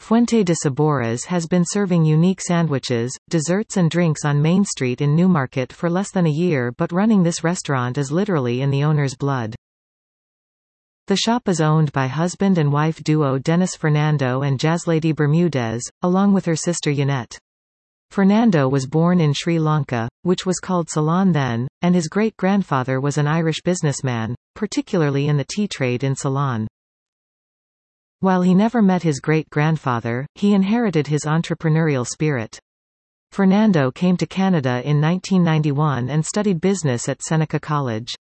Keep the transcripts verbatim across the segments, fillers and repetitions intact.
Fuente de Sabores has been serving unique sandwiches, desserts and drinks on Main Street in Newmarket for less than a year, but running this restaurant is literally in the owner's blood. The shop is owned by husband and wife duo Dennis Fernando and Jazzlady Bermudez, along with her sister Yannette. Fernando was born in Sri Lanka, which was called Ceylon then, and his great-grandfather was an Irish businessman, particularly in the tea trade in Ceylon. While he never met his great-grandfather, he inherited his entrepreneurial spirit. Fernando came to Canada in nineteen ninety-one and studied business at Seneca College.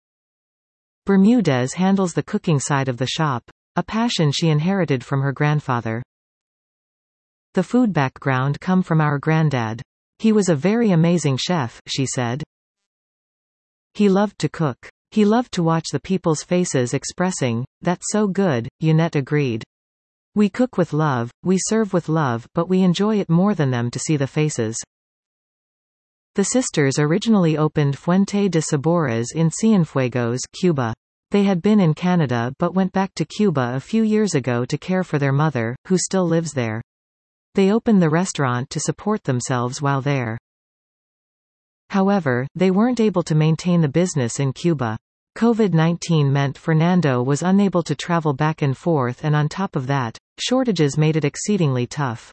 Bermudez handles the cooking side of the shop, a passion she inherited from her grandfather. The food background come from our granddad. He was a very amazing chef, she said. He loved to cook. He loved to watch the people's faces expressing, "That's so good," Yannette agreed. We cook with love, we serve with love, but we enjoy it more than them to see the faces. The sisters originally opened Fuente de Sabores in Cienfuegos, Cuba. They had been in Canada but went back to Cuba a few years ago to care for their mother, who still lives there. They opened the restaurant to support themselves while there. However, they weren't able to maintain the business in Cuba. COVID nineteen meant Fernando was unable to travel back and forth, and on top of that, shortages made it exceedingly tough.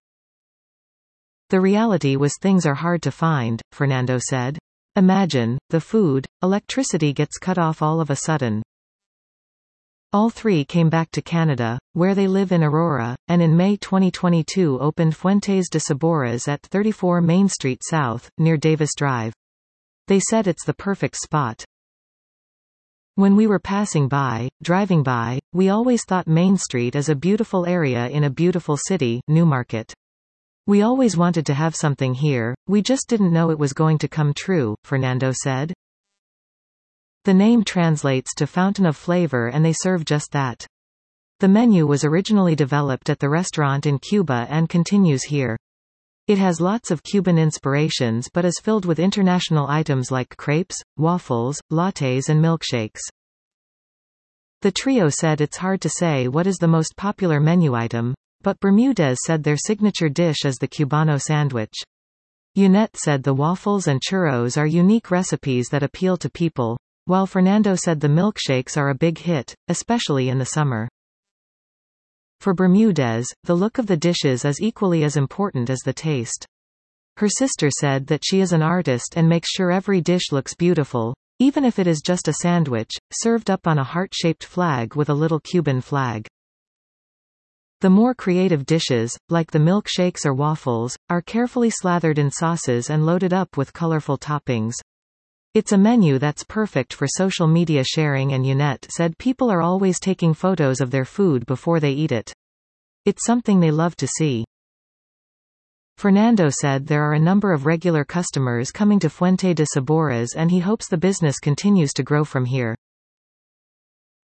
The reality was things are hard to find, Fernando said. Imagine, the food, electricity gets cut off all of a sudden. All three came back to Canada, where they live in Aurora, and in May twenty twenty-two opened Fuentes de Sabores at thirty-four Main Street South, near Davis Drive. They said it's the perfect spot. When we were passing by, driving by, we always thought Main Street is a beautiful area in a beautiful city, Newmarket. We always wanted to have something here, we just didn't know it was going to come true, Fernando said. The name translates to Fountain of Flavor, and they serve just that. The menu was originally developed at the restaurant in Cuba and continues here. It has lots of Cuban inspirations but is filled with international items like crepes, waffles, lattes and milkshakes. The trio said it's hard to say what is the most popular menu item, but Bermudez said their signature dish is the Cubano sandwich. Yannette said the waffles and churros are unique recipes that appeal to people, while Fernando said the milkshakes are a big hit, especially in the summer. For Bermudez, the look of the dishes is equally as important as the taste. Her sister said that she is an artist and makes sure every dish looks beautiful, even if it is just a sandwich, served up on a heart-shaped flag with a little Cuban flag. The more creative dishes, like the milkshakes or waffles, are carefully slathered in sauces and loaded up with colorful toppings. It's a menu that's perfect for social media sharing, and Yannette said people are always taking photos of their food before they eat it. It's something they love to see. Fernando said there are a number of regular customers coming to Fuente de Sabores and he hopes the business continues to grow from here.